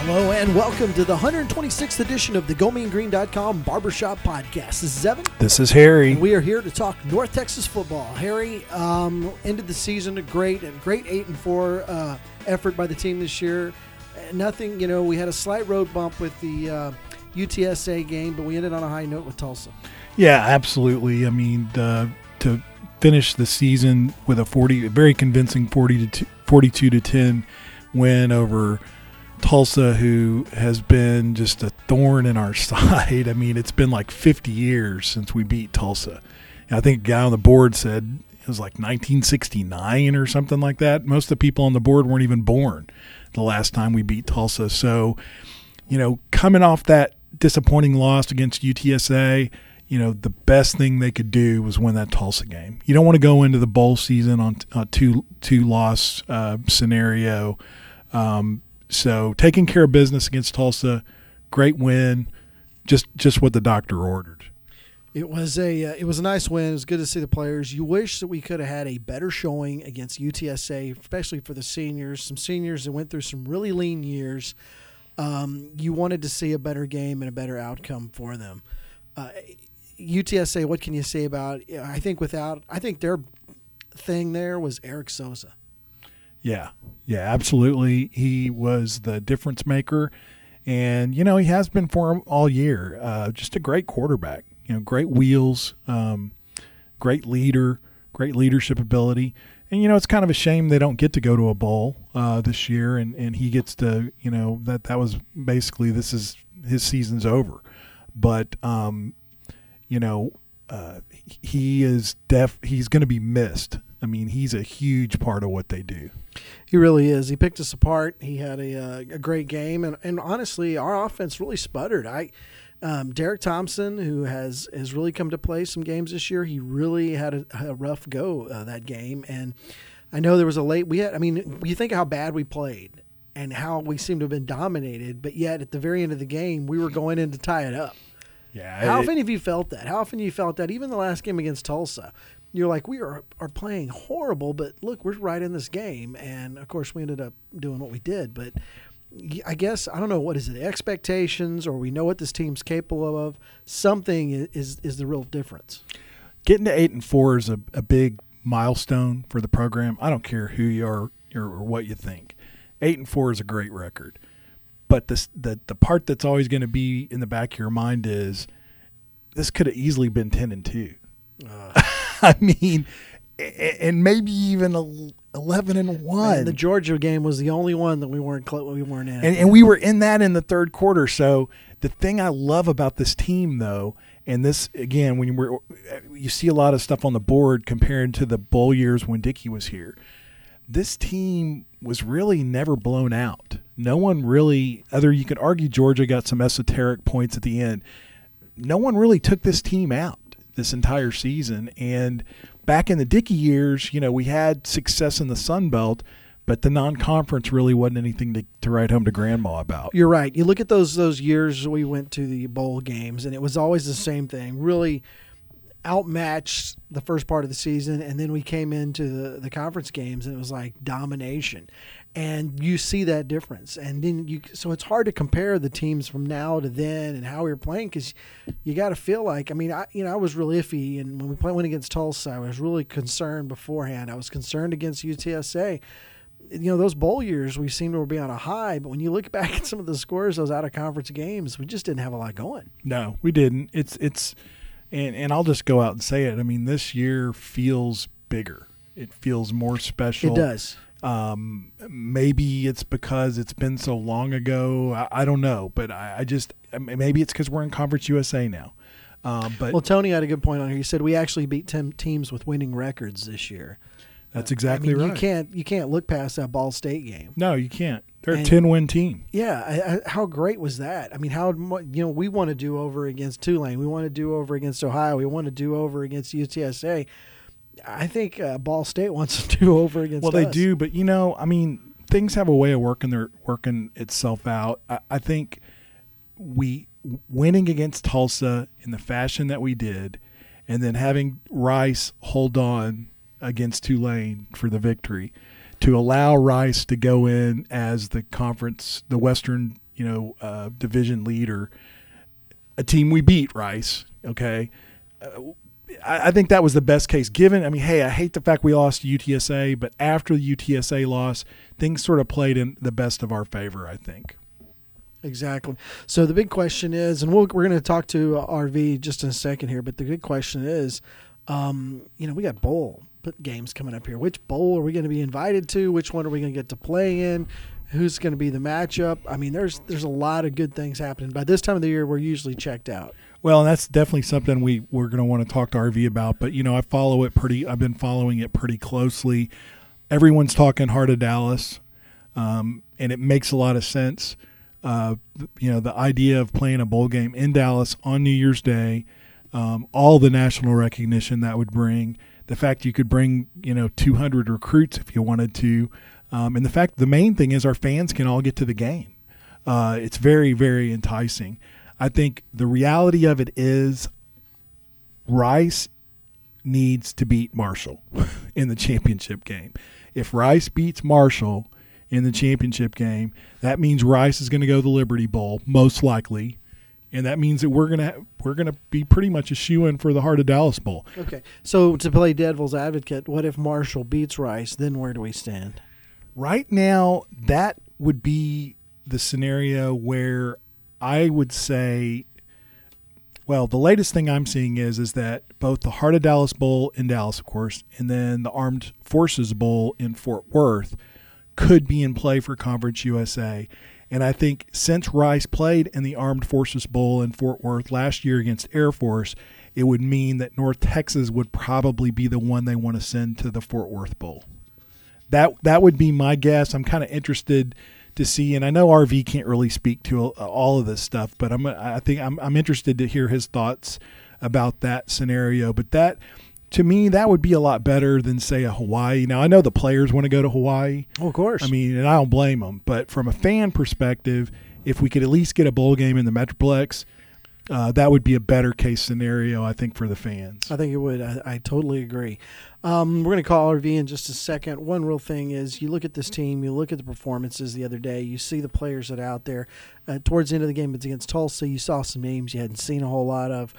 Hello and welcome to the 126th edition of the GoMeanGreen.com Barbershop Podcast. This is Evan. This is Harry. And we are here to talk North Texas football. Harry, ended the season a great 8-4 effort by the team this year. Nothing, we had a slight road bump with the UTSA game, but we ended on a high note with Tulsa. Yeah, absolutely. I mean, to finish the season with a very convincing 42-10 win over Tulsa, who has been just a thorn in our side. I mean, it's been like 50 years since we beat Tulsa. And I think a guy on the board said it was like 1969 or something like that. Most of the people on the board weren't even born the last time we beat Tulsa. So, coming off that disappointing loss against UTSA, the best thing they could do was win that Tulsa game. You don't want to go into the bowl season on a two-loss scenario. So taking care of business against Tulsa, great win, just what the doctor ordered. It was a nice win. It was good to see the players. You wish that we could have had a better showing against UTSA, especially for the seniors. Some seniors that went through some really lean years. You wanted to see a better game and a better outcome for them. UTSA, what can you say about? I think their thing there was Eric Sosa. Yeah, absolutely. He was the difference maker, and he has been for him all year. Just a great quarterback. Great wheels, great leader, great leadership ability. And it's kind of a shame they don't get to go to a bowl this year, and he gets to. That was basically his season's over. But he is he's going to be missed. I mean, he's a huge part of what they do. He really is. He picked us apart. He had a great game, and honestly, our offense really sputtered. Derek Thompson, who has really come to play some games this year, he really had a rough go that game. And I know there was you think of how bad we played and how we seemed to have been dominated, but yet at the very end of the game, we were going in to tie it up. Yeah. How often have you felt that? How often have you felt that? Even the last game against Tulsa, you're like, we are playing horrible, but look, we're right in this game. And, of course, we ended up doing what we did. But I guess, I don't know, what is it, expectations, or we know what this team's capable of? Something is the real difference. Getting to 8-4 is a big milestone for the program. I don't care who you are or what you think. 8-4 is a great record. But the part that's always going to be in the back of your mind is this could have easily been 10-2. I mean, and maybe even 11-1. The Georgia game was the only one that we weren't in. And we were in that in the third quarter. So the thing I love about this team, though, and this again, when you see a lot of stuff on the board compared to the bowl years when Dickey was here, this team was really never blown out. No one really, you could argue Georgia got some esoteric points at the end. No one really took this team out this entire season. And back in the Dickey years, we had success in the Sun Belt, but the non-conference really wasn't anything to write home to grandma about. You're right. You look at those years we went to the bowl games, and it was always the same thing. Really outmatched the first part of the season, and then we came into the conference games, and it was like domination. And you see that difference. And then so it's hard to compare the teams from now to then and how we were playing, because you got to feel like, I was really iffy. And when we went against Tulsa, I was really concerned beforehand. I was concerned against UTSA. Those bowl years, we seemed to be on a high. But when you look back at some of the scores, those out-of-conference games, we just didn't have a lot going. No, we didn't. And I'll just go out and say it. I mean, this year feels bigger. It feels more special. It does. Maybe it's because it's been so long ago. I don't know, but I just maybe it's because we're in Conference USA now. But Tony had a good point on here. He said we actually beat 10 teams with winning records this year. That's exactly right. You can't look past that Ball State game. No, you can't. They're a 10-win team. Yeah, how great was that? I mean, we want to do over against Tulane. We want to do over against Ohio. We want to do over against UTSA. I think Ball State wants to do over against us. Well, they do, but things have a way of working itself out. I think winning against Tulsa in the fashion that we did, and then having Rice hold on against Tulane for the victory, to allow Rice to go in as the Western division leader, a team we beat, Rice. Okay. I think that was the best case given. I mean, hey, I hate the fact we lost to UTSA, but after the UTSA loss, things sort of played in the best of our favor, I think. Exactly. So the big question is, and we're going to talk to RV just in a second here, but the big question is, we got bowl games coming up here. Which bowl are we going to be invited to? Which one are we going to get to play in? Who's going to be the matchup? I mean, there's a lot of good things happening. By this time of the year, we're usually checked out. Well, and that's definitely something we're going to want to talk to RV about. But I've been following it pretty closely. Everyone's talking Heart of Dallas, and it makes a lot of sense. The idea of playing a bowl game in Dallas on New Year's Day, all the national recognition that would bring, the fact you could bring 200 recruits if you wanted to, and the fact the main thing is our fans can all get to the game. It's very, very enticing. I think the reality of it is Rice needs to beat Marshall in the championship game. If Rice beats Marshall in the championship game, that means Rice is going to go to the Liberty Bowl, most likely, and that means that we're gonna be pretty much a shoo-in for the Heart of Dallas Bowl. Okay, so to play devil's advocate, what if Marshall beats Rice? Then where do we stand? Right now, that would be the scenario where I would say, well, the latest thing I'm seeing is that both the Heart of Dallas Bowl in Dallas, of course, and then the Armed Forces Bowl in Fort Worth could be in play for Conference USA. And I think since Rice played in the Armed Forces Bowl in Fort Worth last year against Air Force, it would mean that North Texas would probably be the one they want to send to the Fort Worth Bowl. That would be my guess. I'm kind of interested to see, and I know RV can't really speak to all of this stuff, but I'm interested to hear his thoughts about that scenario. But that, to me, that would be a lot better than, say, a Hawaii. Now, I know the players want to go to Hawaii. Oh, of course. I mean, and I don't blame them. But from a fan perspective, if we could at least get a bowl game in the Metroplex, that would be a better case scenario, I think, for the fans. I think it would. I totally agree. We're going to call RV in just a second. One real thing is you look at this team, you look at the performances the other day, you see the players that are out there. Towards the end of the game against Tulsa, you saw some names you hadn't seen a whole lot of.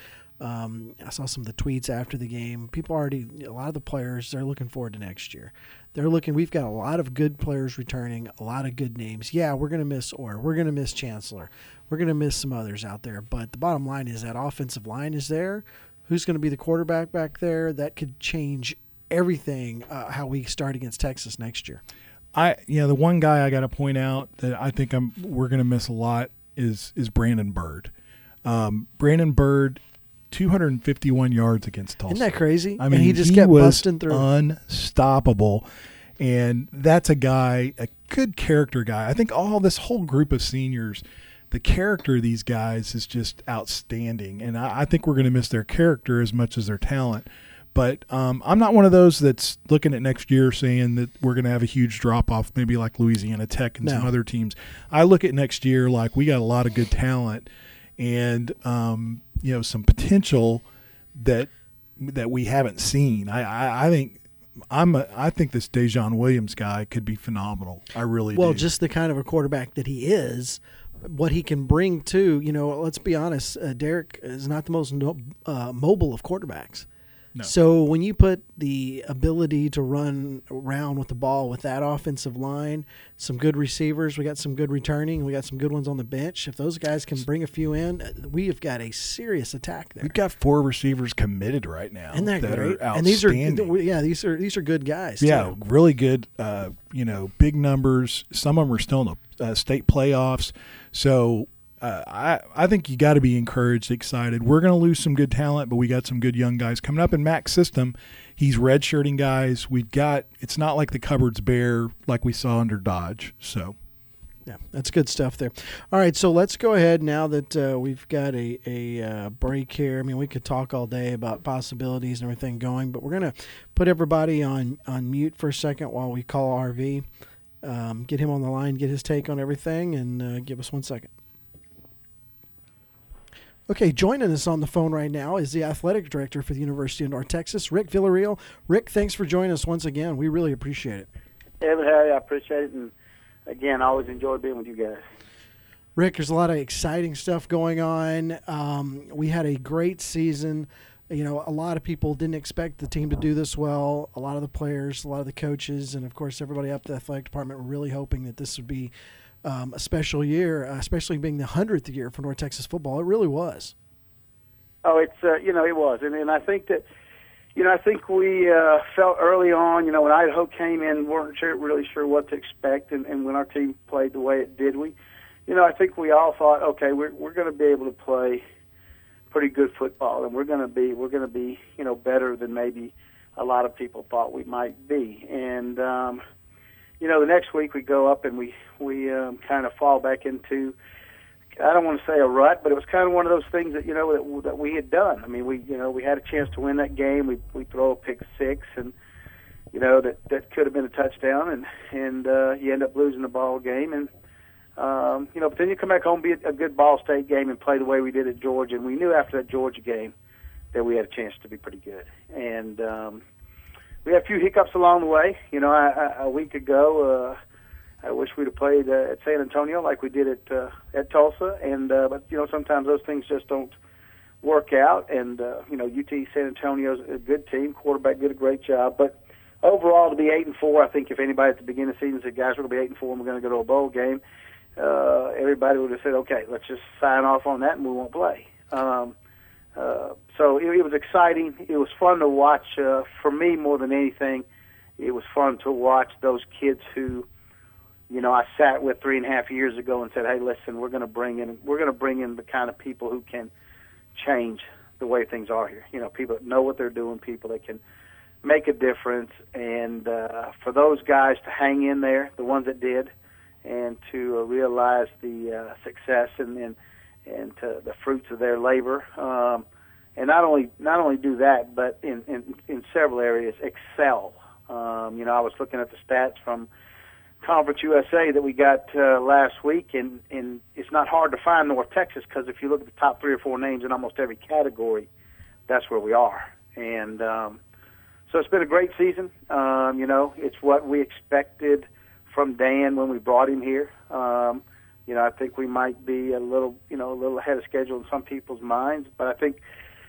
I saw some of the tweets after the game. A lot of the players, they're looking forward to next year. We've got a lot of good players returning, a lot of good names. Yeah, we're going to miss Orr. We're going to miss Chancellor. We're going to miss some others out there. But the bottom line is that offensive line is there. Who's going to be the quarterback back there? That could change everything, how we start against Texas next year. The one guy I got to point out that I think we're going to miss a lot is Brandon Byrd. Brandon Byrd, 251 yards against Tulsa. Isn't that crazy? I mean, and he just kept busting through. Unstoppable. And that's a good character guy. I think this whole group of seniors, the character of these guys is just outstanding. And I think we're going to miss their character as much as their talent. But I'm not one of those that's looking at next year saying that we're going to have a huge drop-off, maybe like Louisiana Tech and some other teams. I look at next year like we got a lot of good talent and some potential that we haven't seen. I think this Dejon Williams guy could be phenomenal. I really do. Well, just the kind of a quarterback that he is, what he can bring to, let's be honest, Derek is not the most mobile of quarterbacks. No. So when you put the ability to run around with the ball with that offensive line, some good receivers, we got some good returning, we got some good ones on the bench. If those guys can bring a few in, we have got a serious attack there. We've got 4 receivers committed right now. Isn't that great? Are outstanding. And these are good guys. Yeah, too. really good. Big numbers. Some of them are still in the state playoffs. So. I think you got to be encouraged, excited. We're going to lose some good talent, but we got some good young guys coming up in Mac's system. He's redshirting guys. It's not like the cupboard's bare like we saw under Dodge. So, yeah, that's good stuff there. All right, so let's go ahead now that we've got a break here. I mean, we could talk all day about possibilities and everything going, but we're going to put everybody on mute for a second while we call RV, get him on the line, get his take on everything, and give us 1 second. Okay, joining us on the phone right now is the athletic director for the University of North Texas, Rick Villarreal. Rick, thanks for joining us once again. We really appreciate it. Harry, I appreciate it, and again, I always enjoy being with you guys. Rick, there's a lot of exciting stuff going on. We had a great season. You know, a lot of people didn't expect the team to do this well. A lot of the players, a lot of the coaches, and, of course, everybody up at the athletic department were really hoping that this would be a special year, especially being the 100th year for North Texas football. It really was. Oh, it's it was. And I think that, I think we felt early on, when Idaho came in, weren't really sure what to expect. And when our team played the way it did, I think we all thought, okay, we're going to be able to play pretty good football, and we're going to be better than maybe a lot of people thought we might be. And the next week we go up and we kind of fall back into, I don't want to say a rut, but it was kind of one of those things that that we had done. I mean, we had a chance to win that game. We throw a pick six, and that could have been a touchdown, and you end up losing the ball game. And but then you come back home, be a good Ball State game, and play the way we did at Georgia. And we knew after that Georgia game that we had a chance to be pretty good. And we had a few hiccups along the way. A week ago, I wish we'd have played at San Antonio like we did at Tulsa. And but sometimes those things just don't work out. And UT San Antonio's a good team. Quarterback did a great job, but overall to be 8-4, I think if anybody at the beginning of the season said, guys, we're going to be 8-4 and we're going to go to a bowl game, everybody would have said, okay, let's just sign off on that and we won't play. So it was exciting. It was fun to watch. For me, more than anything, it was fun to watch those kids who, I sat with 3.5 years ago and said, hey, listen, we're going to bring in the kind of people who can change the way things are here. People that know what they're doing, people that can make a difference. And for those guys to hang in there, the ones that did, and to realize the success and to the fruits of their labor, and not only do that, but in several areas excel. I was looking at the stats from Conference USA that we got last week, and it's not hard to find North Texas because if you look at the top 3 or 4 names in almost every category, that's where we are. And so it's been a great season. It's what we expected from Dan when we brought him here. I think we might be a little ahead of schedule in some people's minds, but I think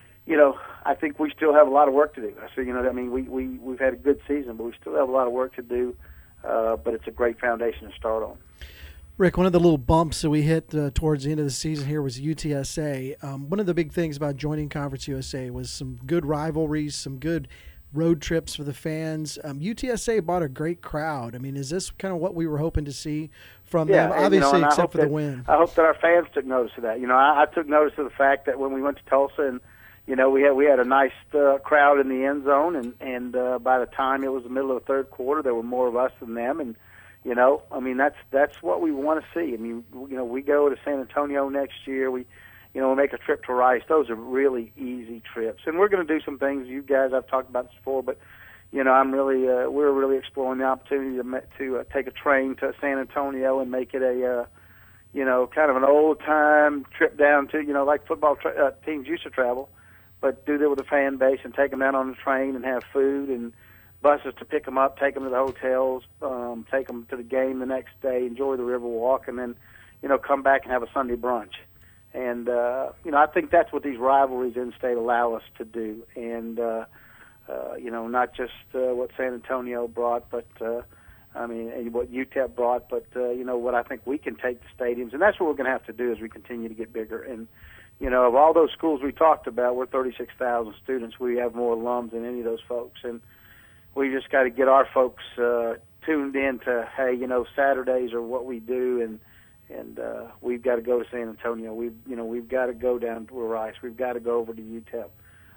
we still have a lot of work to do. So, we've had a good season, but we still have a lot of work to do. But it's a great foundation to start on. Rick, one of the little bumps that we hit towards the end of the season here was UTSA. One of the big things about joining Conference USA was some good rivalries, some good road trips for the fans. UTSA brought a great crowd. I mean, is this kind of what we were hoping to see from them? Obviously, except for the win. I hope that our fans took notice of that. I took notice of the fact that when we went to Tulsa and we had a nice crowd in the end zone, and by the time it was the middle of the third quarter, there were more of us than them, and that's what we want to see. I mean, we go to San Antonio next year. We make a trip to Rice. Those are really easy trips, and we're going to do some things. You guys, I've talked about this before, but we're really exploring the opportunity to take a train to San Antonio and make it a kind of an old time trip down to like football teams used to travel. But do that with a fan base and take them out on the train and have food and buses to pick them up, take them to the hotels, take them to the game the next day, enjoy the river walk, and then, come back and have a Sunday brunch. And, I think that's what these rivalries in state allow us to do. And, not just what San Antonio brought, but, and what UTEP brought, but, what I think we can take to stadiums. And that's what we're going to have to do as we continue to get bigger. And, of all those schools we talked about, we're 36,000 students. We have more alums than any of those folks. And we just got to get our folks tuned in to, hey, Saturdays are what we do, and we've got to go to San Antonio. We've got to go down to Rice. We've got to go over to UTEP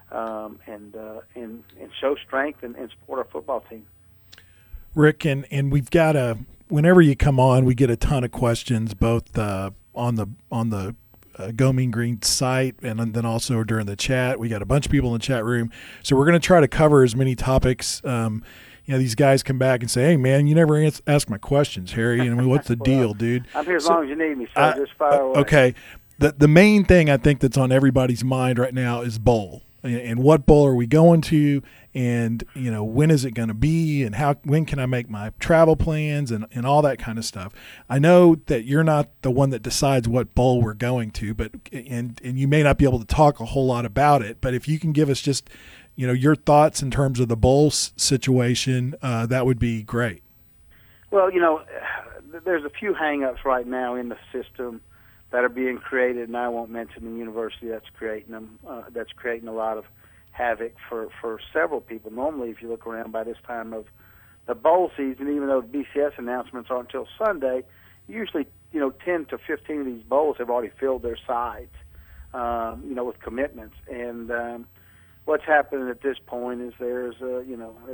and show strength and support our football team. Rick, and we've got whenever you come on, we get a ton of questions, both on the Go Mean Green site and then also during the chat. We got a bunch of people in the chat room, so we're going to try to cover as many topics. These guys come back and say, hey man, you never ask my questions, Harry. What's the deal, dude? I'm here as long as you need me, so just fire away. Okay. The main thing I think that's on everybody's mind right now is bowl, and what bowl are we going to, and when is it going to be, and when can I make my travel plans, and all that kind of stuff. I know that you're not the one that decides what bowl we're going to, but and you may not be able to talk a whole lot about it, but if you can give us just your thoughts in terms of the bowl situation, that would be great. Well, there's a few hang-ups right now in the system that are being created, and I won't mention the university that's creating them. That's creating a lot of havoc for several people. Normally, if you look around by this time of the bowl season, even though the BCS announcements aren't until Sunday, usually 10 to 15 of these bowls have already filled their sides, with commitments. And what's happening at this point is there's a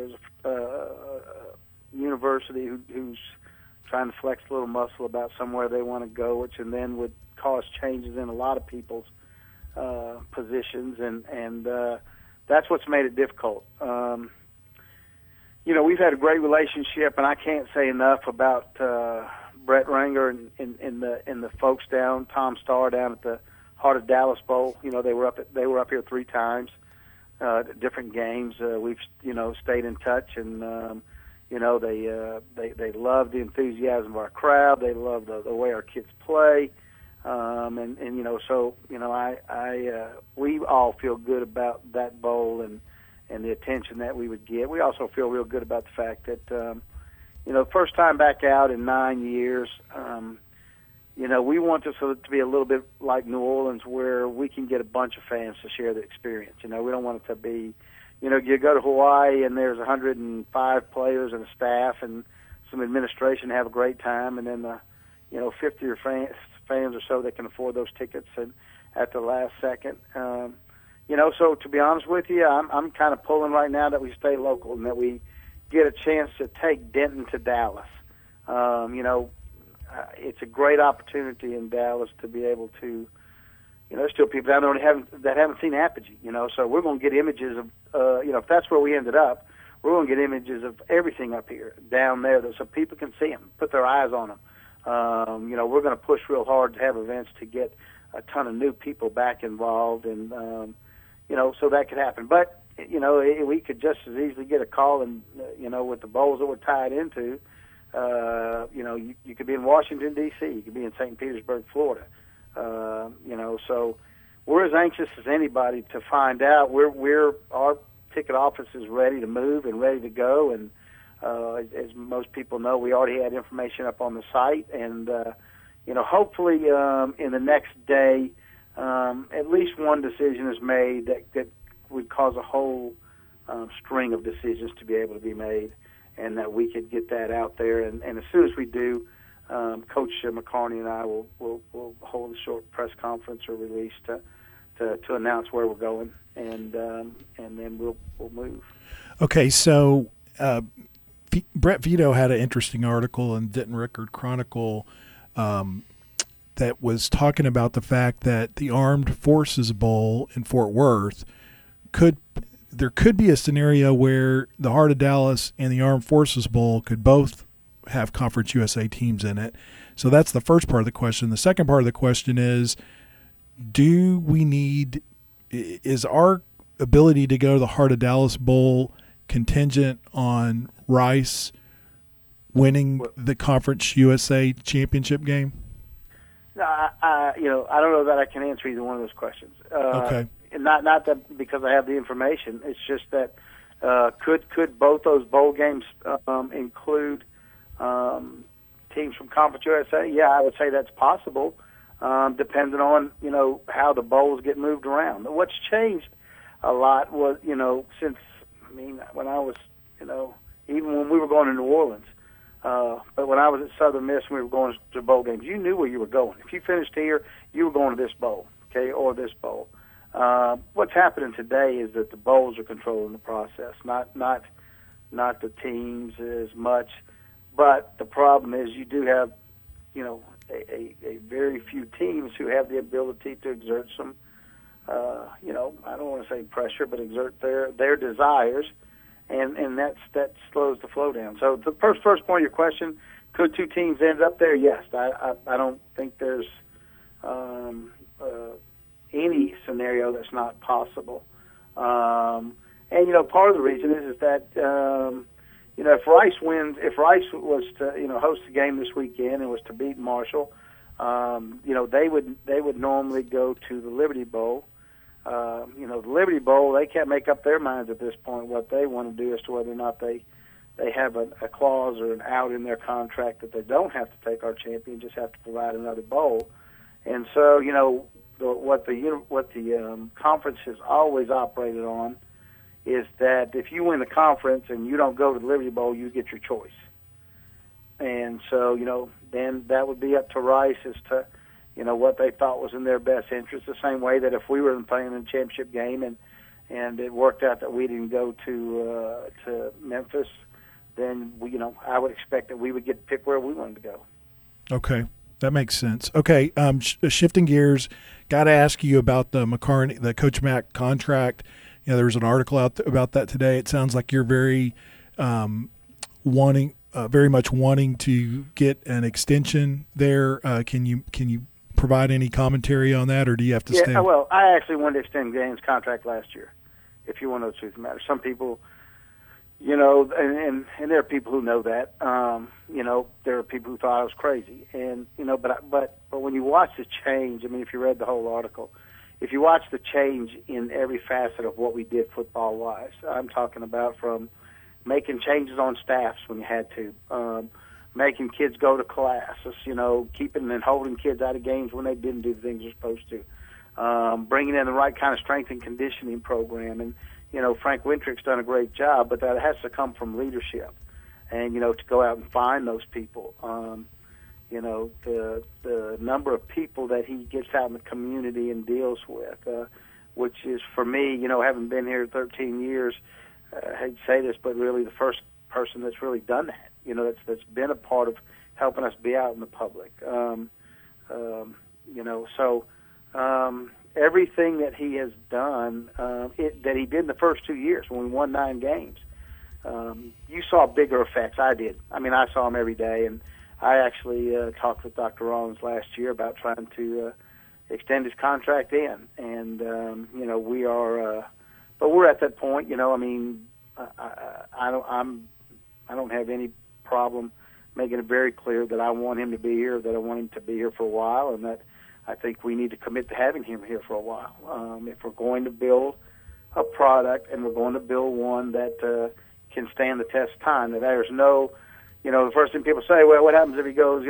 university who's trying to flex a little muscle about somewhere they want to go, which and then would cause changes in a lot of people's positions, and that's what's made it difficult. We've had a great relationship, and I can't say enough about Brett Ranger and the folks down, Tom Starr down at the Heart of Dallas Bowl. They were up here 3 times, different games. We've stayed in touch, and they love the enthusiasm of our crowd. They love the way our kids play, we all feel good about that bowl and the attention that we would get. We also feel real good about the fact that first time back out in 9 years. We want this to be a little bit like New Orleans, where we can get a bunch of fans to share the experience. We don't want it to be, you go to Hawaii and there's 105 players and a staff and some administration have a great time, and then the 50 or fans or so that can afford those tickets and at the last second. So to be honest with you, I'm kind of pulling right now that we stay local and that we get a chance to take Denton to Dallas. It's a great opportunity in Dallas to be able to, there's still people down there that haven't seen Apogee, so we're going to get images of, if that's where we ended up, we're going to get images of everything up here, down there, so people can see them, put their eyes on them. We're going to push real hard to have events to get a ton of new people back involved, and, so that could happen. But, we could just as easily get a call, and, with the bowls that we're tied into, you could be in Washington, D.C., you could be in St. Petersburg, Florida. So we're as anxious as anybody to find out. Our ticket office is ready to move and ready to go, and as most people know, we already had information up on the site, and hopefully in the next day, at least one decision is made that would cause a whole string of decisions to be able to be made, and that we could get that out there. And as soon as we do, Coach McCarney and I will hold a short press conference or release to announce where we're going, and then we'll move. Okay, so Brett Vito had an interesting article in Denton Record Chronicle that was talking about the fact that the Armed Forces Bowl in Fort Worth there could be a scenario where the Heart of Dallas and the Armed Forces Bowl could both have Conference USA teams in it. So that's the first part of the question. The second part of the question is, is our ability to go to the Heart of Dallas Bowl contingent on Rice winning the Conference USA championship game? I don't know that I can answer either one of those questions. Okay. Not that because I have the information. It's just that could both those bowl games include teams from Conference USA? Yeah, I would say that's possible, depending on how the bowls get moved around. What's changed a lot was since when I was even when we were going to New Orleans, but when I was at Southern Miss and we were going to bowl games, you knew where you were going. If you finished here, you were going to this bowl, okay, or this bowl. What's happening today is that the bowls are controlling the process, not the teams as much. But the problem is you do have, a very few teams who have the ability to exert some, I don't want to say pressure, but exert their desires, and that slows the flow down. So the first part of your question, could two teams end up there? Yes. I don't think there's any scenario that's not possible. And part of the reason is that if Rice was to host the game this weekend and was to beat Marshall, they would normally go to the Liberty Bowl. The Liberty Bowl, they can't make up their minds at this point what they want to do as to whether or not they have a clause or an out in their contract that they don't have to take our champion, just have to provide another bowl. And so, what the conference has always operated on is that if you win the conference and you don't go to the Liberty Bowl, you get your choice. And so, then that would be up to Rice as to, what they thought was in their best interest. The same way that if we were playing in a championship game and it worked out that we didn't go to Memphis, then I would expect that we would get to pick where we wanted to go. Okay, that makes sense. Okay, shifting gears, got to ask you about the Coach Mack contract. There was an article out about that today. It sounds like you're very very much wanting to get an extension there. Can you provide any commentary on that, or do you have to stay? Yeah, well, I actually wanted to extend Gaines' contract last year, if you want to know the truth of the matter. Some people, and there are people who know that. There are people who thought I was crazy, and but when you watch the change, if you read the whole article, if you watch the change in every facet of what we did football-wise, I'm talking about from making changes on staffs when you had to, making kids go to classes, keeping and holding kids out of games when they didn't do the things they're supposed to, bringing in the right kind of strength and conditioning program. And, Frank Wintrick's done a great job, but that has to come from leadership and, to go out and find those people. The number of people that he gets out in the community and deals with, which is, for me, having been here 13 years, I hate to say this, but really the first person that's really done that, that's been a part of helping us be out in the public. Everything that he has done, that he did in the first 2 years when we won 9 games, you saw bigger effects. I did. I saw them every day, and I actually talked with Dr. Rollins last year about trying to extend his contract in, and we are. But we're at that point. I don't have any problem making it very clear that I want him to be here, that I want him to be here for a while, and that I think we need to commit to having him here for a while. If we're going to build a product and we're going to build one that can stand the test of time, that there's no, the first thing people say, well, what happens if he goes,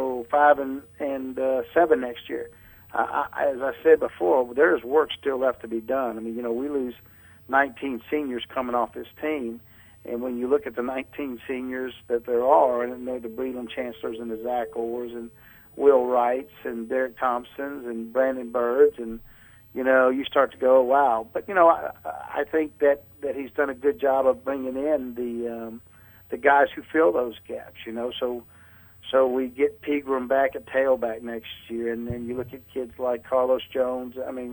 5-7 next year? As I said before, there's work still left to be done. We lose 19 seniors coming off this team, and when you look at the 19 seniors that there are, and they're the Breland Chancellors and the Zach Orrs and Will Wrights and Derek Thompsons and Brandon Birds, and you start to go, wow. But I think that he's done a good job of bringing in the guys who fill those gaps. So we get Pegram back at tailback next year, and then you look at kids like Carlos Jones.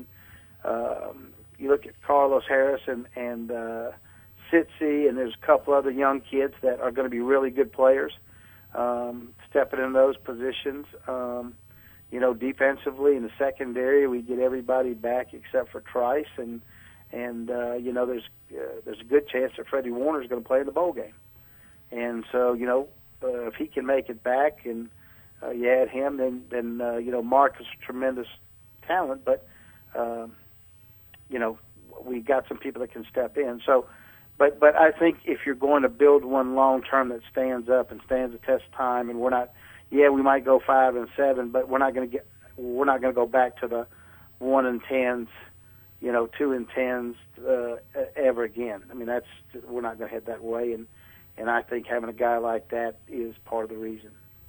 You look at Carlos Harris and Sitsi, and there's a couple other young kids that are going to be really good players, stepping in those positions. Defensively in the secondary, we get everybody back except for Trice, and there's a good chance that Freddie Warner is going to play in the bowl game. And so, if he can make it back and you add him, then Mark is a tremendous talent, but we got some people that can step in. So, but I think if you're going to build one long term that stands up and stands the test of time, and we're not, we might go 5-7, but we're not going to go back to the 1-10s, 2-10s ever again. We're not going to head that way, and I think having a guy like that is part of the reason.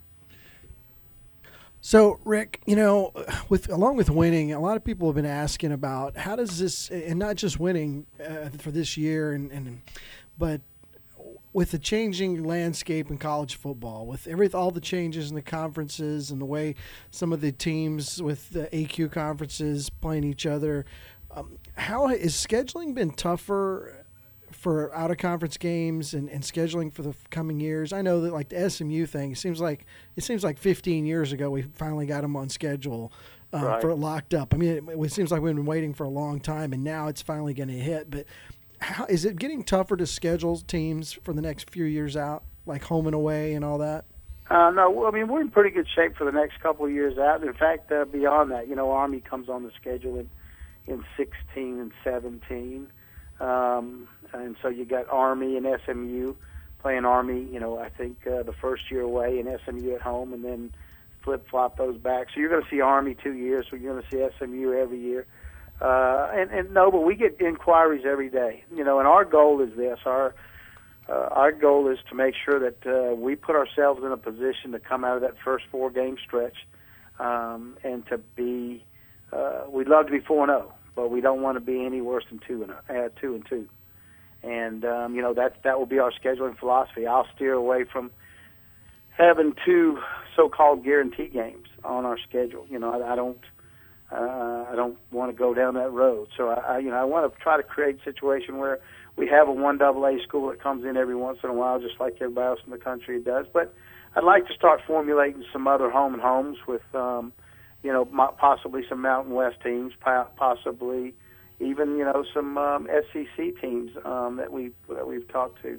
So, Rick, along with winning, a lot of people have been asking about how does this, and not just winning for this year, but with the changing landscape in college football, with all the changes in the conferences and the way some of the teams with the AQ conferences playing each other, how has scheduling been tougher for out-of-conference games and scheduling for the coming years? I know that, like, the SMU thing, it seems like 15 years ago we finally got them on schedule right. for it locked up. It seems like we've been waiting for a long time, and now it's finally going to hit. But how, is it getting tougher to schedule teams for the next few years out, like home and away and all that? No, I mean, we're in pretty good shape for the next couple of years out. In fact, beyond that, Army comes on the schedule in 16 and 17. And so you got Army and SMU playing Army, I think the first year away and SMU at home, and then flip-flop those back. So you're going to see Army 2 years, so you're going to see SMU every year. But we get inquiries every day, and our goal is this. Our goal is to make sure that we put ourselves in a position to come out of that first 4-game stretch and to be, we'd love to be 4-0, but we don't want to be any worse than 2-2. And, that will be our scheduling philosophy. I'll steer away from having 2 so-called guarantee games on our schedule. I don't want to go down that road. So I want to try to create a situation where we have a 1AA school that comes in every once in a while, just like everybody else in the country does. But I'd like to start formulating some other home and homes with, possibly some Mountain West teams, possibly even some SEC teams that we've talked to.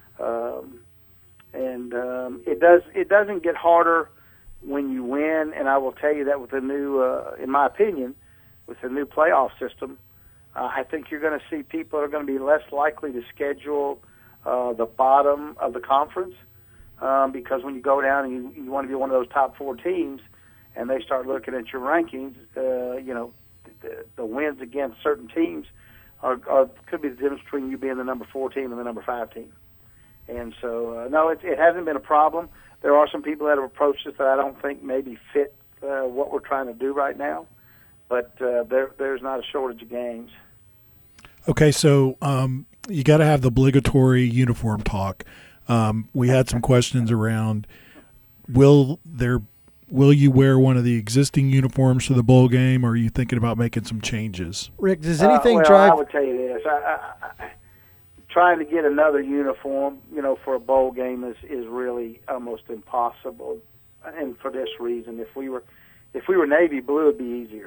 It doesn't get harder when you win, and I will tell you that with the new, in my opinion, with the new playoff system, I think you're going to see people are going to be less likely to schedule the bottom of the conference because when you go down and you want to be one of those top 4 teams, and they start looking at your rankings, the wins against certain teams could be the difference between you being the number 4 team and the number 5 team. And so, no, it hasn't been a problem. There are some people that have approached us that I don't think maybe fit what we're trying to do right now, but there's not a shortage of games. Okay, so you got to have the obligatory uniform talk. We had some questions around will you wear one of the existing uniforms to the bowl game, or are you thinking about making some changes? Rick, does anything drive? I would tell you this. Trying to get another uniform, for a bowl game is really almost impossible, and for this reason: if we were navy blue, it'd be easier.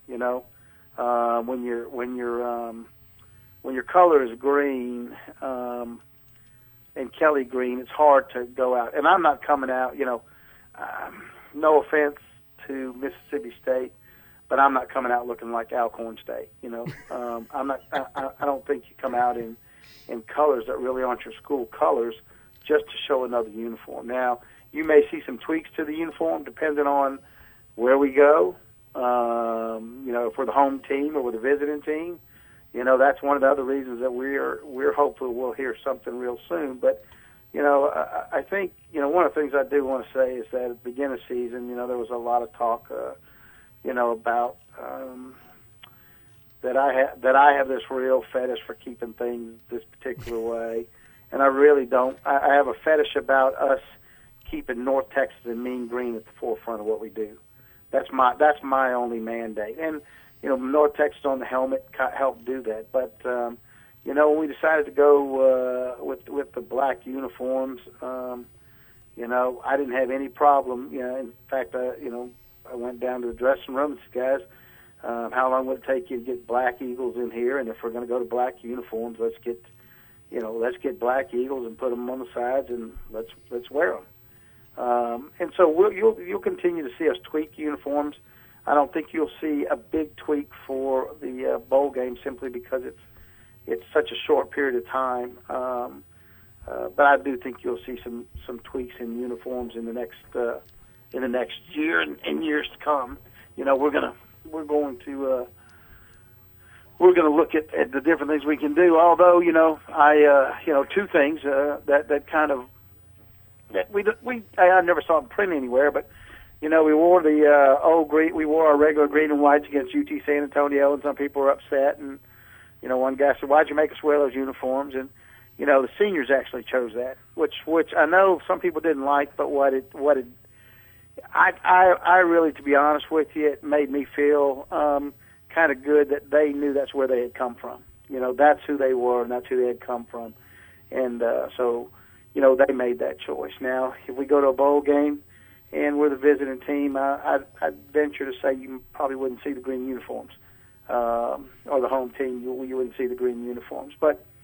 When your color is green and Kelly green, it's hard to go out. And I'm not coming out. No offense to Mississippi State, but I'm not coming out looking like Alcorn State. I'm not. I don't think you come out in colors that really aren't your school colors just to show another uniform. Now, you may see some tweaks to the uniform depending on where we go. If we're the home team or we're the visiting team, that's one of the other reasons that we're hopeful we'll hear something real soon. But, I think, one of the things I do want to say is that at the beginning of the season, there was a lot of talk, about that I have this real fetish for keeping things this particular way, and I really don't. I have a fetish about us keeping North Texas and Mean Green at the forefront of what we do. That's my only mandate, and North Texas on the helmet helped do that. But when we decided to go with the black uniforms, I didn't have any problem. In fact, I went down to the dressing room and said, guys, how long would it take you to get Black Eagles in here? And if we're going to go to black uniforms, let's get Black Eagles and put them on the sides, and let's wear them. And so you'll continue to see us tweak uniforms. I don't think you'll see a big tweak for the bowl game simply because it's such a short period of time. But I do think you'll see some tweaks in uniforms in the next year and years to come. We're going to look at the different things we can do. Although two things that kind of that I never saw it print anywhere, but we wore the old green. We wore our regular green and whites against UT San Antonio, and some people were upset. And one guy said, "Why'd you make us wear those uniforms?" And the seniors actually chose that, which I know some people didn't like, but I really, to be honest with you, it made me feel kind of good that they knew that's where they had come from. That's who they were and that's who they had come from. And so they made that choice. Now, if we go to a bowl game and we're the visiting team, I'd venture to say you probably wouldn't see the green uniforms. Or the home team, you wouldn't see the green uniforms. But,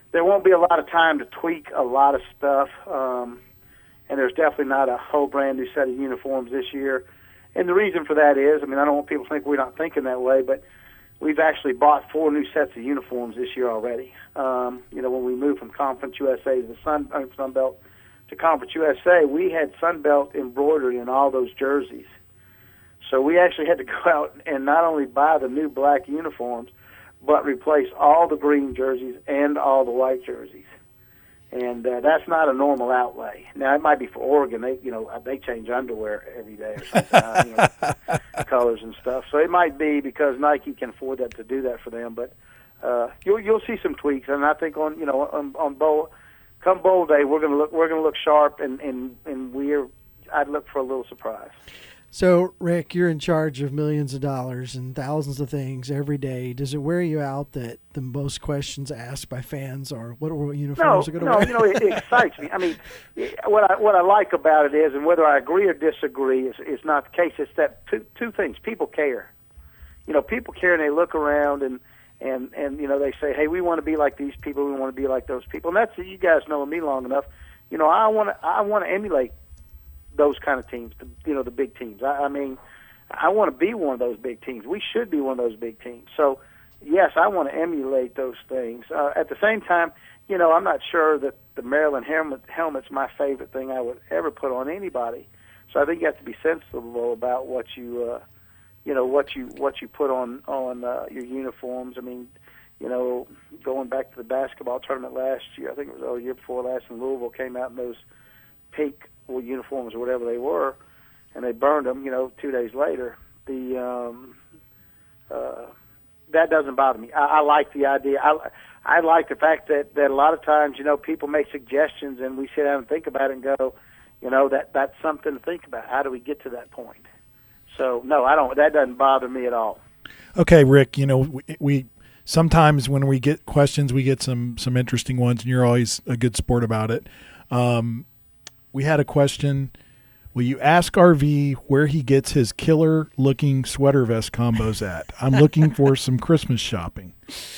there won't be a lot of time to tweak a lot of stuff, and there's definitely not a whole brand new set of uniforms this year. And the reason for that is, I mean, I don't want people to think we're not thinking that way, but we've actually bought 4 new sets of uniforms this year already. When we moved from Conference USA to the Sun Belt to Conference USA, we had Sun Belt embroidery in all those jerseys. So we actually had to go out and not only buy the new black uniforms, but replace all the green jerseys and all the white jerseys. And that's not a normal outlay. Now, it might be for Oregon. They change underwear every day or something, colors and stuff. So it might be because Nike can afford that to do that for them. But you'll see some tweaks, and I think on bowl, come bowl day, we're going to look sharp, and I'd look for a little surprise. So, Rick, you're in charge of millions of dollars and thousands of things every day. Does it wear you out that the most questions asked by fans are, what uniforms are going to wear? No, it excites me. I mean, what I like about it is, and whether I agree or disagree is not the case, it's that two things. People care. People care, and they look around and they say, hey, we want to be like these people, we want to be like those people. And that's, you guys know me long enough. I want to emulate those kind of teams, the big teams. I mean, I want to be one of those big teams. We should be one of those big teams. So, yes, I want to emulate those things. At the same time, I'm not sure that the Maryland helmet's my favorite thing I would ever put on anybody. So I think you have to be sensible about what you put on your uniforms. I mean, going back to the basketball tournament last year, I think it was the year before last in Louisville, came out in those pink uniforms or whatever they were, and they burned them. 2 days later, that doesn't bother me. I like the idea. I like the fact that a lot of times, people make suggestions and we sit down and think about it and go, that's something to think about. How do we get to that point? So no, I don't. That doesn't bother me at all. Okay, Rick. We sometimes when we get questions, we get some interesting ones, and you're always a good sport about it. We had a question. Will you ask RV where he gets his killer-looking sweater vest combos at? I'm looking for some Christmas shopping.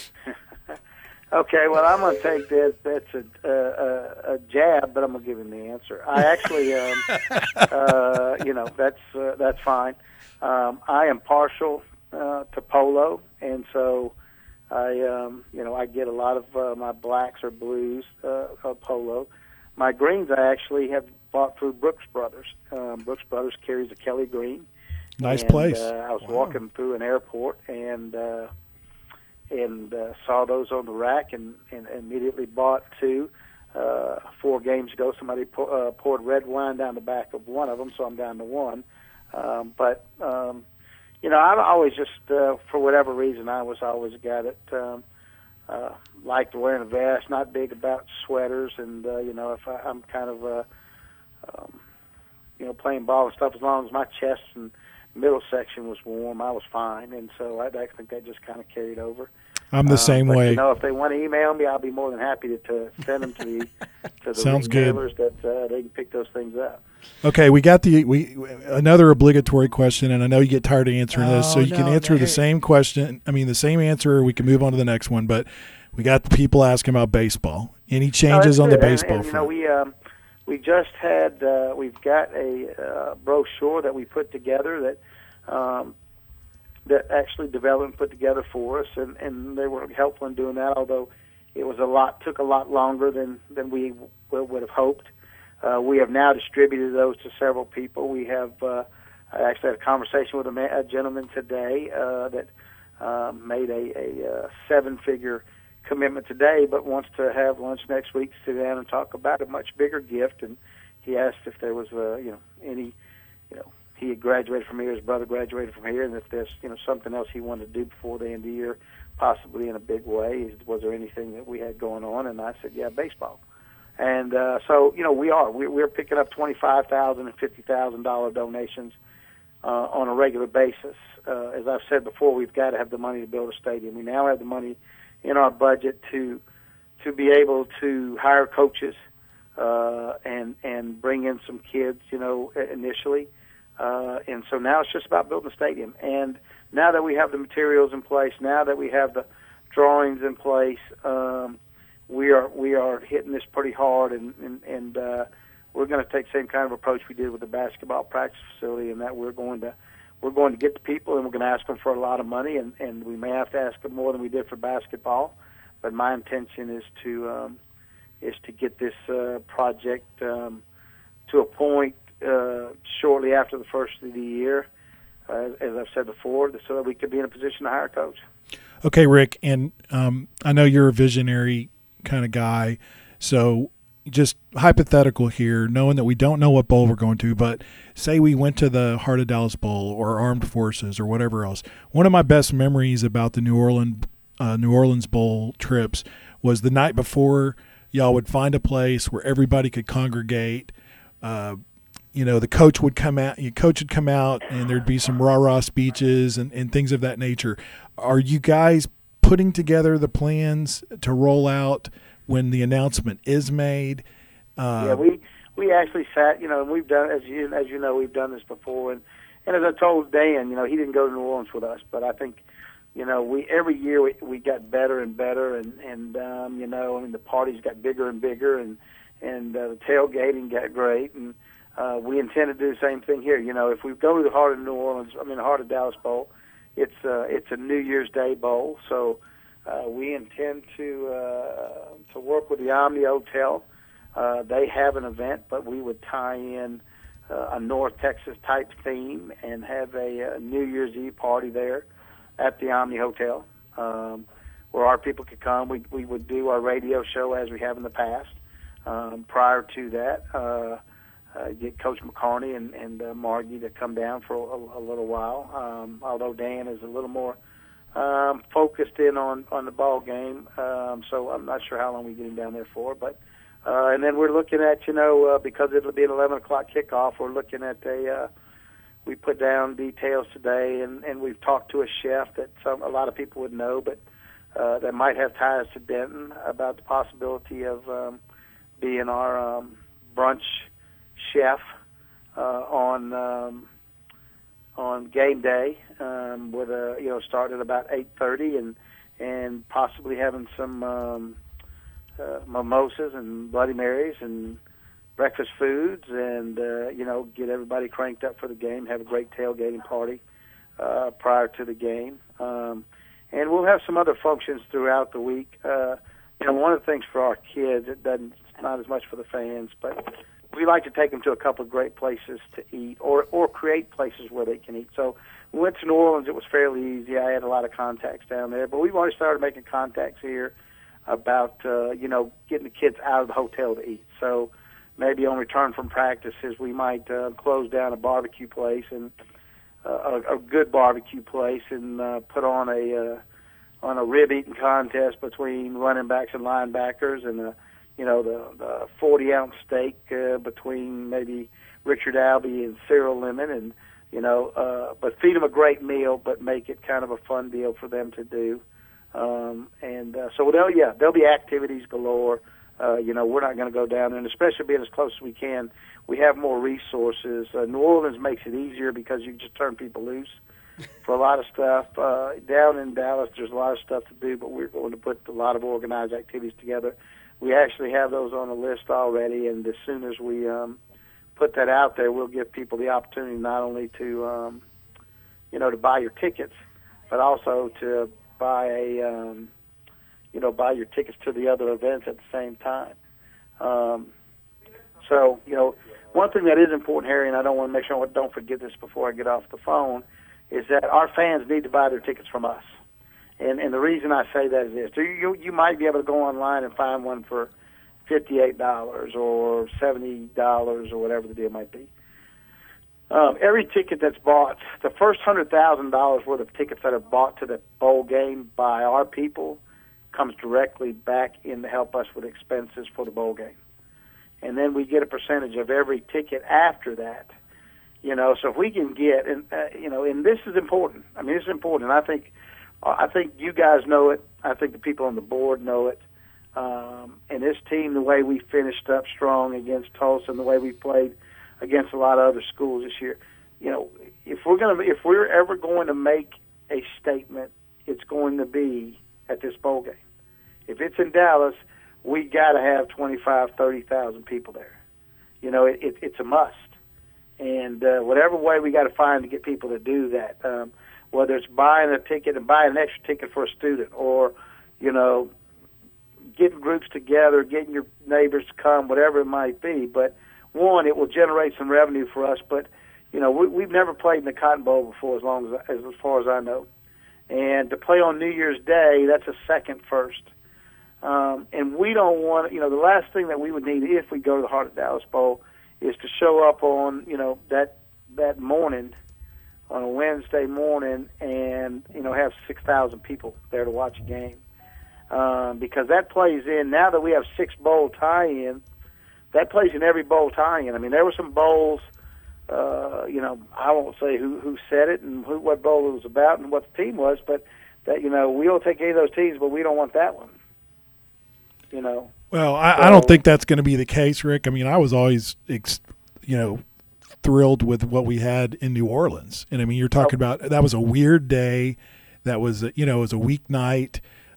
Okay, well, I'm going to take that. That's a jab, but I'm going to give him the answer. I actually, that's fine. I am partial to polo, and so I get a lot of my blacks or blues of polo. My greens I actually have bought through Brooks Brothers. Brooks Brothers carries a Kelly green. Nice place. I was walking through an airport and saw those on the rack and immediately bought 2. 4 games ago, somebody poured red wine down the back of one of them, so I'm down to 1. I've always just, for whatever reason, I was always a guy that liked wearing a vest, not big about sweaters, and if I'm kind of playing ball and stuff, as long as my chest and middle section was warm, I was fine, and so I think that just kind of carried over. I'm the same way. If they want to email me, I'll be more than happy to send them to the Sounds retailers good. that they can pick those things up. Okay, we got another obligatory question, and I know you get tired of answering this, so you can answer the same question. I mean, the same answer, or we can move on to the next one. But we got the people asking about baseball. Any changes on the baseball front? We just had we've got a brochure that we put together that actually developed and put together for us, and they were helpful in doing that. Although it was took a lot longer than we would have hoped. We have now distributed those to several people. We have I actually had a conversation with a gentleman today that made a 7-figure commitment today, but wants to have lunch next week, sit down and talk about a much bigger gift. And he asked if there was any, he had graduated from here, his brother graduated from here, and if there's something else he wanted to do before the end of the year, possibly in a big way. Was there anything that we had going on? And I said, yeah, baseball. And so we're picking up $25,000 and $50,000 donations on a regular basis. As I've said before, we've got to have the money to build a stadium. We now have the money in our budget to be able to hire coaches and bring in some kids, initially. And so now it's just about building a stadium. And now that we have the materials in place, now that we have the drawings in place, we are hitting this pretty hard, and we're going to take the same kind of approach we did with the basketball practice facility, in that we're going to get the people, and we're going to ask them for a lot of money, and we may have to ask them more than we did for basketball. But my intention is to get this project to a point shortly after the first of the year, as I've said before, so that we could be in a position to hire a coach. Okay, Rick, and I know you're a visionary kind of guy, so just hypothetical here, knowing that we don't know what bowl we're going to, but say we went to the Heart of Dallas Bowl or Armed Forces or whatever else. One of my best memories about the New Orleans Bowl trips was the night before. Y'all would find a place where everybody could congregate. The coach would come out. And there'd be some rah-rah speeches and things of that nature. Are you guys putting together the plans to roll out when the announcement is made? Yeah, we actually sat, and we've done, as you know, we've done this before. And as I told Dan, he didn't go to New Orleans with us, but I think, every year we got better and better, and the parties got bigger and bigger, and the tailgating got great, and we intend to do the same thing here. If we go to the Heart of the Heart of Dallas Bowl, it's a New Year's Day bowl, so we intend to work with the Omni Hotel. They have an event, but we would tie in a North Texas type theme and have a New Year's Eve party there at the Omni Hotel, where our people could come. We would do our radio show as we have in the past. Prior to that, get Coach McCarney and Margie to come down for a little while, although Dan is a little more focused in on the ball game, so I'm not sure how long we get him down there for. But and then we're looking at, because it'll be an 11 o'clock kickoff, we're looking at we put down details today, and we've talked to a chef that a lot of people would know, but that might have ties to Denton, about the possibility of being our brunch chef on game day, with starting at about 8:30, and possibly having some mimosas and Bloody Marys and breakfast foods, and get everybody cranked up for the game, have a great tailgating party prior to the game, and we'll have some other functions throughout the week. One of the things for our kids, it's not as much for the fans, but we like to take them to a couple of great places to eat, or create places where they can eat. So we went to New Orleans. It was fairly easy. I had a lot of contacts down there, but we've already started making contacts here about getting the kids out of the hotel to eat. So maybe on return from practices, we might close down a barbecue place, and a good barbecue place, and put on a rib eating contest between running backs and linebackers, and the 40-ounce steak between maybe Richard Albee and Cyril Lemon, and but feed them a great meal, but make it kind of a fun deal for them to do. So there'll be activities galore. We're not going to go down there, and especially being as close as we can, we have more resources. New Orleans makes it easier because you can just turn people loose for a lot of stuff. Down in Dallas, there's a lot of stuff to do, but we're going to put a lot of organized activities together. We actually have those on the list already, and as soon as we put that out there, we'll give people the opportunity not only to to buy your tickets, but also to buy buy your tickets to the other events at the same time. So one thing that is important, Harry, and I don't want to make sure I don't forget this before I get off the phone, is that our fans need to buy their tickets from us. And the reason I say that is this. You might be able to go online and find one for $58 or $70 or whatever the deal might be. Every ticket that's bought, the first $100,000 worth of tickets that are bought to the bowl game by our people comes directly back in to help us with expenses for the bowl game. And then we get a percentage of every ticket after that. So if we can get, and this is important. I mean, this is important. And I think you guys know it. I think the people on the board know it. And this team, the way we finished up strong against Tulsa, and the way we played against a lot of other schools this year, if we're ever going to make a statement, it's going to be at this bowl game. If it's in Dallas, we got to have 25, 30,000 people there. You know, it's a must. And whatever way we got to find to get people to do that, whether it's buying a ticket and buying an extra ticket for a student, or, you know, getting groups together, getting your neighbors to come, whatever it might be. But one, it will generate some revenue for us. But you know, we've never played in the Cotton Bowl before, as far as I know. And to play on New Year's Day, that's a second first. And we don't want, you know, the last thing that we would need if we go to the Heart of Dallas Bowl is to show up on, you know, that morning, on a Wednesday morning, and, you know, have 6,000 people there to watch a game. Because that plays in, now that we have 6 bowl tie-in, that plays in every bowl tie-in. I mean, there were some bowls, you know, I won't say who said it and what bowl it was about and what the team was, but that, you know, we don't take any of those teams, but we don't want that one, you know. Well, I don't think that's going to be the case, Rick. I mean, I was always, you know, thrilled with what we had in New Orleans. And, I mean, you're talking about that was a weird day. That was, you know, it was a weeknight.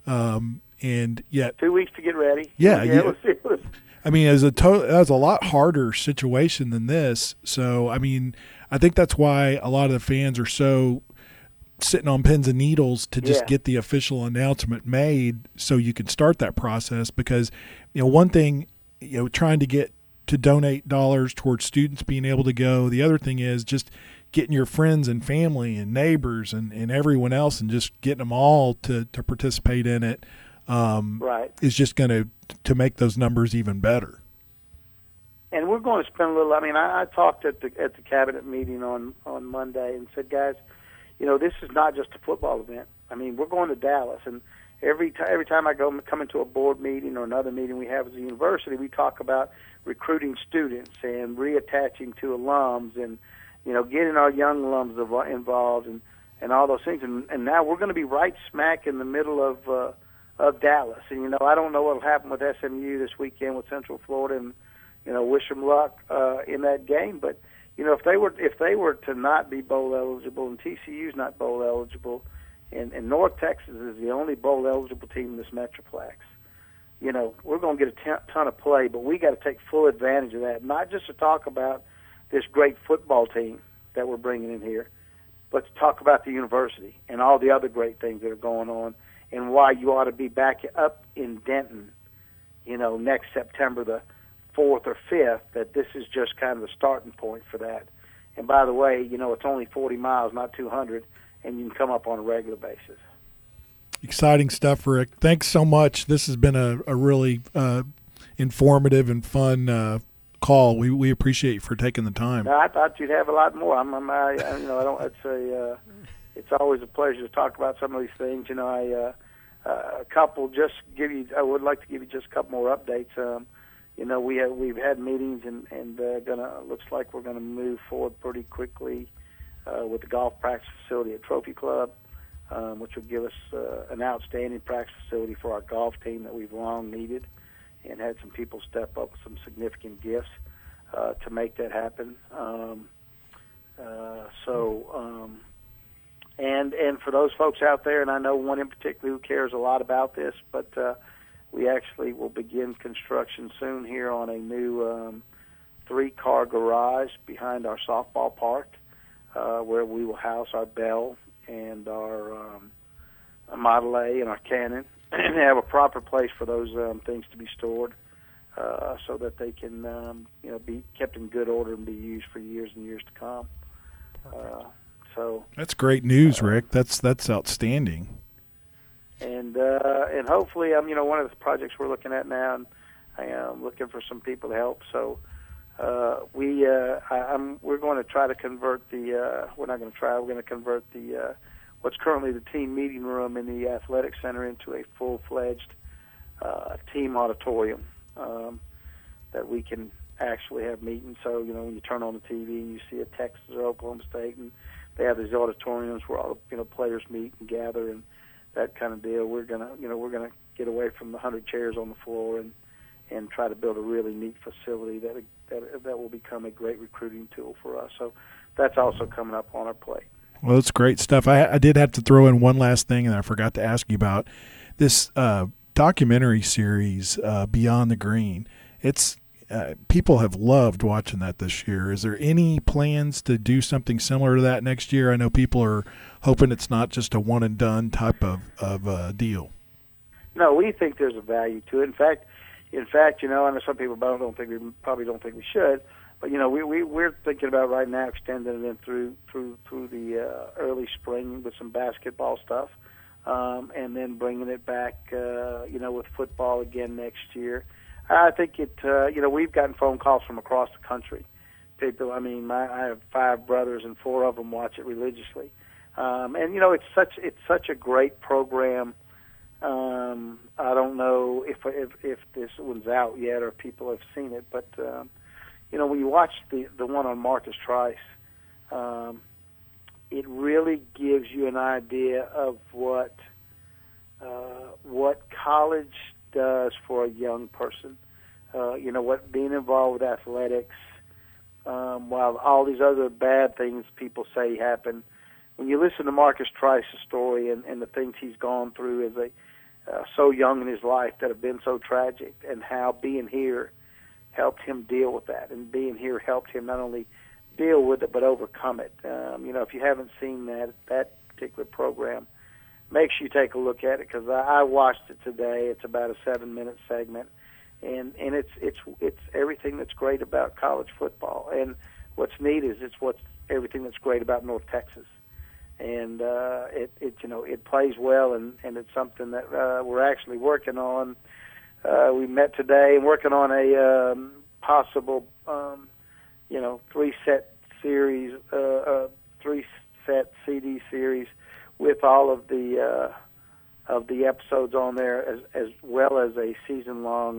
And yet 2 weeks to get ready. Yeah. It was. I mean, that was a lot harder situation than this. So, I mean, I think that's why a lot of the fans are so sitting on pins and needles to just get the official announcement made so you can start that process. Because, you know, one thing, you know, trying to get to donate dollars towards students being able to go. The other thing is just getting your friends and family and neighbors and everyone else and just getting them all to participate in it. Right. Is just going to make those numbers even better. And we're going to spend a little. I mean, I talked at the cabinet meeting on Monday and said, guys, you know, this is not just a football event. I mean, we're going to Dallas, and every time I come into a board meeting or another meeting we have as a university, we talk about recruiting students and reattaching to alums, and you know, getting our young alums involved and all those things. And now we're going to be right smack in the middle of Dallas. And, you know, I don't know what will happen with SMU this weekend with Central Florida, and, you know, wish them luck in that game. But, you know, if they were to not be bowl eligible, and TCU's not bowl eligible, and North Texas is the only bowl eligible team in this Metroplex, you know, we're going to get a ton of play, but we got to take full advantage of that, not just to talk about this great football team that we're bringing in here, but to talk about the university and all the other great things that are going on, and why you ought to be back up in Denton, you know, next September the 4th or 5th, that this is just kind of the starting point for that. And by the way, you know, it's only 40 miles, not 200, and you can come up on a regular basis. Exciting stuff, Rick. Thanks so much. This has been a really informative and fun call. We appreciate you for taking the time. No, I thought you'd have a lot more. You know, I don't. It's always a pleasure to talk about some of these things. You know, I would like to give you just a couple more updates. You know, we've had meetings and looks like we're gonna move forward pretty quickly with the golf practice facility at Trophy Club, which will give us an outstanding practice facility for our golf team that we've long needed, and had some people step up with some significant gifts to make that happen. And for those folks out there, and I know one in particular who cares a lot about this, but we actually will begin construction soon here on a new 3-car garage behind our softball park, where we will house our Bell and our Model A and our Canon, and have a proper place for those things to be stored, so that they can you know, be kept in good order and be used for years and years to come. So that's great news, Rick. That's outstanding. And hopefully, you know, one of the projects we're looking at now, and I am looking for some people to help. So we're going to try to convert the. We're not going to try. We're going to convert the what's currently the team meeting room in the athletic center into a full-fledged team auditorium that we can actually have meetings. So, you know, when you turn on the TV and you see a Texas or Oklahoma State, and they have these auditoriums where all, you know, players meet and gather and that kind of deal. We're gonna get away from the 100 chairs on the floor and try to build a really neat facility that will become a great recruiting tool for us. So that's also coming up on our plate. Well, that's great stuff. I did have to throw in one last thing, and I forgot to ask you about this documentary series, Beyond the Green. It's people have loved watching that this year. Is there any plans to do something similar to that next year? I know people are hoping it's not just a one and done type of deal. No, we think there's a value to it. In fact, I know some people don't think we should, but we're thinking about right now extending it through the early spring with some basketball stuff, and then bringing it back, with football again next year. I think we've gotten phone calls from across the country. People, I have 5 brothers and 4 of them watch it religiously, and it's such a great program. I don't know if this one's out yet or if people have seen it, but when you watch the one on Marcus Trice, it really gives you an idea of what college does for a young person. What being involved with athletics, while all these other bad things people say happen. When you listen to Marcus Trice's story and the things he's gone through as so young in his life that have been so tragic, and how being here helped him deal with that, and being here helped him not only deal with it but overcome it. If you haven't seen that particular program, make sure you take a look at it, because I watched it today. It's about a 7-minute segment, and it's everything that's great about college football. And what's neat is it's everything that's great about North Texas. And it plays well, and it's something that we're actually working on. We met today and working on a possible 3-set series, 3-set CD series with all of the episodes on there, as well as a season-long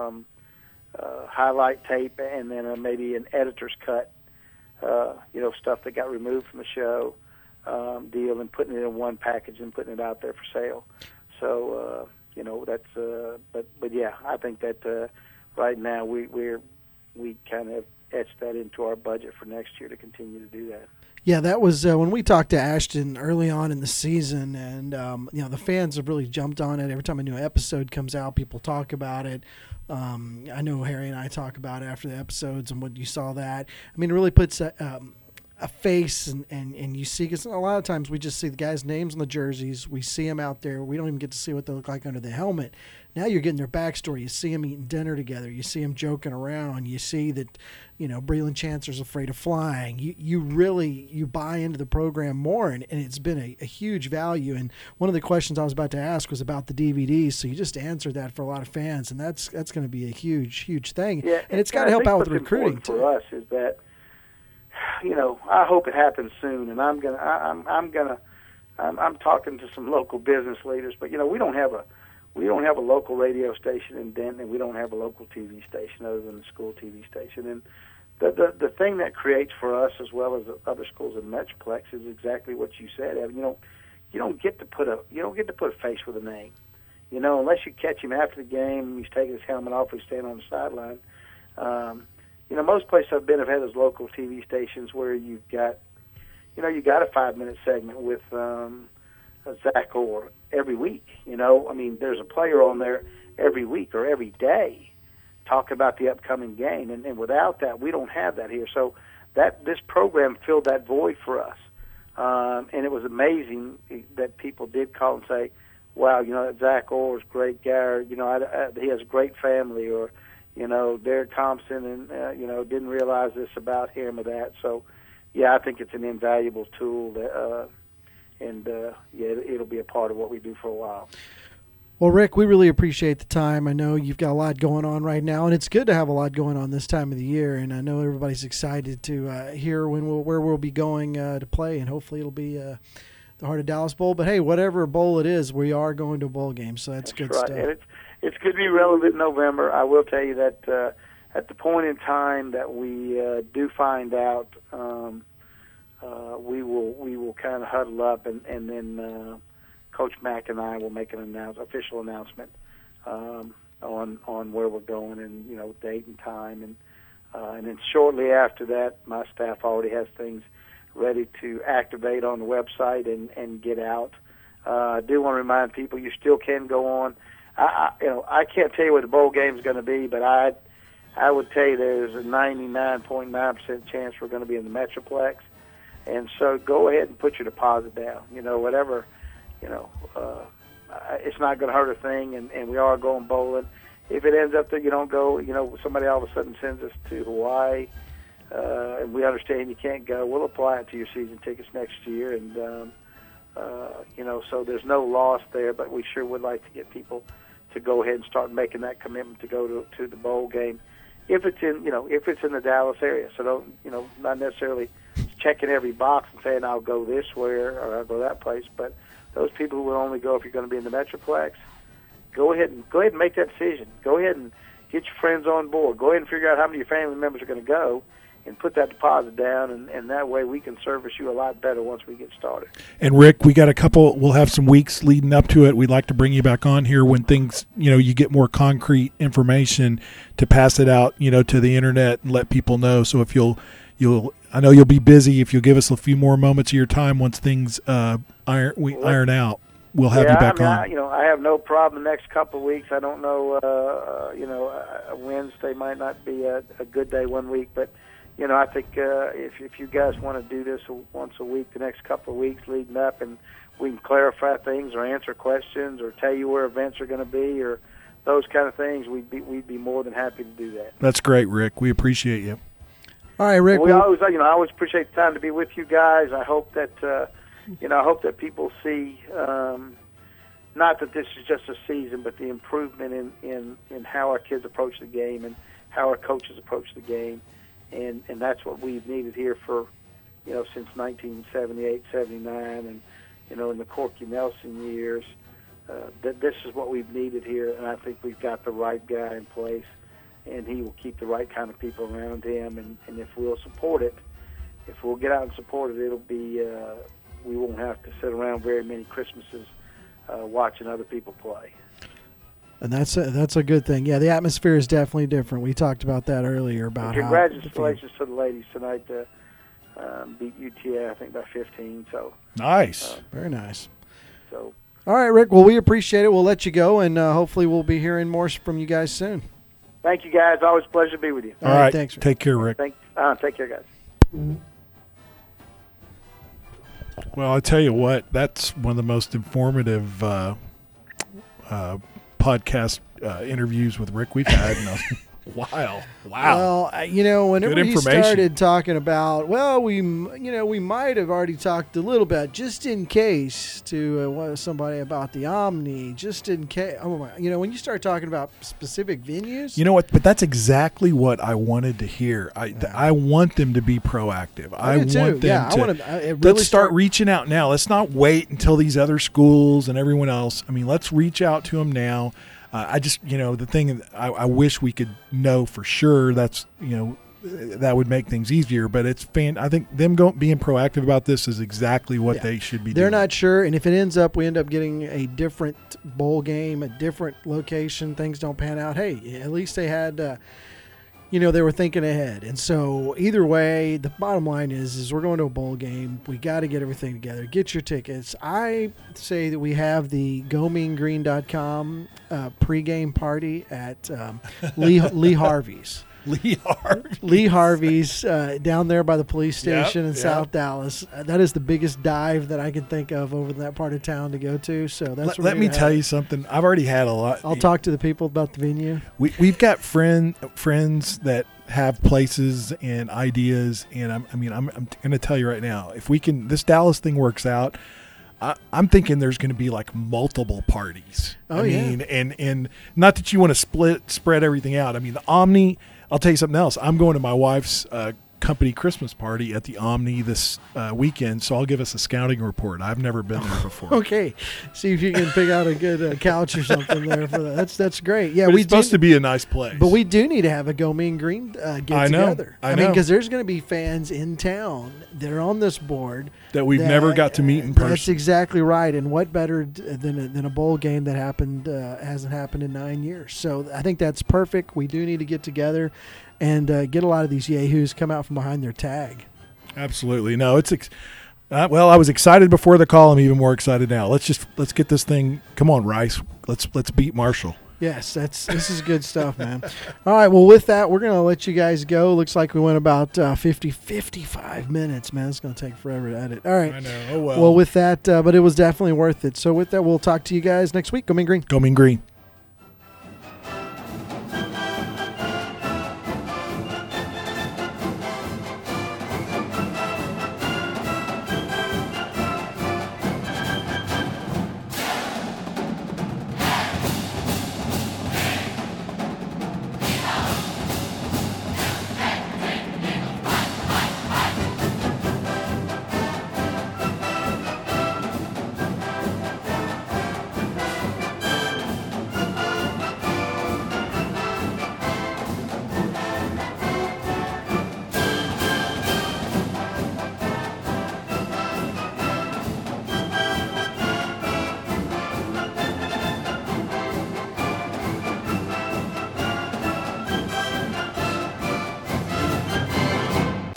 highlight tape, and then maybe an editor's cut, stuff that got removed from the show. Deal, and putting it in one package and putting it out there for sale. So that's but yeah, I think that right now we kind of etched that into our budget for next year to continue to do that. Yeah, that was when we talked to Ashton early on in the season, and the fans have really jumped on it. Every time a new episode comes out, people talk about it. I know Harry and I talk about it after the episodes and what you saw that. It really puts a face, and you see, because a lot of times we just see the guys' names on the jerseys. We see them out there. We don't even get to see what they look like under the helmet. Now you're getting their backstory. You see them eating dinner together. You see them joking around. You see that, Breland Chancellor's afraid of flying. You buy into the program more, and it's been a huge value. And one of the questions I was about to ask was about the DVDs, so you just answered that for a lot of fans, and that's going to be a huge thing. Yeah, and it's got to help out with recruiting too. For us is that, I hope it happens soon, and I'm talking to some local business leaders, but we don't have a local radio station in Denton, and we don't have a local TV station other than the school TV station. And the thing that creates for us, as well as other schools in Metroplex, is exactly what you said, Evan. You don't get to put a face with a name, unless you catch him after the game and he's taking his helmet off, he's standing on the sideline. Most places I've been have had those local TV stations where you've got, a 5-minute segment with Zach Orr every week. There's a player on there every week or every day talking about the upcoming game, and without that, we don't have that here. So this program filled that void for us, and it was amazing that people did call and say, "Wow, Zach Orr's a great guy. He has a great family," or Derek Thompson, and didn't realize this about him or that. So, yeah, I think it's an invaluable tool, it'll be a part of what we do for a while. Well, Rick, we really appreciate the time. I know you've got a lot going on right now, and it's good to have a lot going on this time of the year. And I know everybody's excited to hear where we'll be going to play, and hopefully it'll be the Heart of Dallas Bowl. But hey, whatever bowl it is, we are going to a bowl game, so that's good right. stuff. And it's going to be relevant in November. I will tell you that at the point in time that we do find out, we will kind of huddle up, and then Coach Mack and I will make an official announcement on where we're going, and date and time, and then shortly after that, my staff already has things ready to activate on the website and get out. I do want to remind people you still can go on. I can't tell you what the bowl game is going to be, but I would tell you there's a 99.9% chance we're going to be in the Metroplex. And so go ahead and put your deposit down. Whatever, it's not going to hurt a thing, and we are going bowling. If it ends up that you don't go, somebody all of a sudden sends us to Hawaii, and we understand you can't go, we'll apply it to your season tickets next year. And, so there's no loss there, but we sure would like to get people to go ahead and start making that commitment to go to the bowl game. If it's in the Dallas area. So don't, not necessarily checking every box and saying I'll go this way or I'll go that place, but those people who will only go if you're going to be in the Metroplex, go ahead and make that decision. Go ahead and get your friends on board. Go ahead and figure out how many of your family members are going to go and put that deposit down, and that way we can service you a lot better once we get started. And Rick, we'll have some weeks leading up to it. We'd like to bring you back on here when things, you get more concrete information to pass it out, to the internet and let people know. So if I know you'll be busy. If you'll give us a few more moments of your time once things iron out, we'll have you back on. I have no problem the next couple of weeks. I don't know, Wednesday might not be a good day one week, but I think if you guys want to do this once a week, the next couple of weeks leading up, and we can clarify things or answer questions or tell you where events are going to be or those kind of things, we'd be more than happy to do that. That's great, Rick. We appreciate you. All right, Rick. I always appreciate the time to be with you guys. I hope that people see, not that this is just a season, but the improvement in how our kids approach the game and how our coaches approach the game. And that's what we've needed here for, since 1978, 79, and, in the Corky Nelson years. This is what we've needed here, and I think we've got the right guy in place, and he will keep the right kind of people around him. And if we'll support it, if we'll get out and support it, it'll be, we won't have to sit around very many Christmases watching other people play. And that's a good thing. Yeah, the atmosphere is definitely different. We talked about that earlier about congratulations to the ladies tonight to beat UTA, I think, by 15. So nice. Very nice. So, all right, Rick. Well, we appreciate it. We'll let you go, and hopefully we'll be hearing more from you guys soon. Thank you, guys. Always a pleasure to be with you. All right. Thanks, Rick. Take care, Rick. Take care, guys. Well, I tell you what, that's one of the most informative podcast interviews with Rick we've had in a while. Wow. Well, whenever he started talking about, we might have already talked a little bit, just in case, to somebody about the Omni, just in case. When you start talking about specific venues. You know what? But that's exactly what I wanted to hear. I want them to be proactive. I want them to. Let's start reaching out now. Let's not wait until these other schools and everyone else. let's reach out to them now. I just, the thing I wish we could know for sure. That's, that would make things easier. But I think them being proactive about this is exactly what they should be doing. They're not sure, and if it we end up getting a different bowl game, a different location, things don't pan out. Hey, at least they had. They were thinking ahead. And so either way, the bottom line is we're going to a bowl game. We got to get everything together. Get your tickets. I say that we have the GoMeanGreen.com pregame party at Lee Harvey's. Lee Harvey's down there by the police station in South Dallas. That is the biggest dive that I can think of over that part of town to go to. So that's. Let me tell you something. I've already had a lot. I'll talk to the people about the venue. We've got friends that have places and ideas, and I'm going to tell you right now, if this Dallas thing works out, I'm thinking there's going to be like multiple parties. And not that you want to spread everything out. The Omni. I'll tell you something else. I'm going to my wife's company Christmas party at the Omni this weekend, so I'll give us a scouting report. I've never been there before. Okay. See if you can pick out a good couch or something there for that. That's great. Yeah, it's supposed to be a nice place. But we do need to have a Go Mean Green get-together. I know. Because there's going to be fans in town that are on this board. That we've never got to meet in person. That's exactly right. And what better than a bowl game that hasn't happened in 9 years. So I think that's perfect. We do need to get together and get a lot of these yahoos come out from behind their tag. Absolutely. No, Well, I was excited before the call. I'm even more excited now. Let's get this thing. Come on, Rice. Let's beat Marshall. Yes, this is good stuff, man. All right, well, with that, we're going to let you guys go. Looks like we went about 55 minutes, man. It's going to take forever to edit. All right. I know. Oh, well. Well, with that, but it was definitely worth it. So with that, we'll talk to you guys next week. Go Mean Green. Go Mean Green.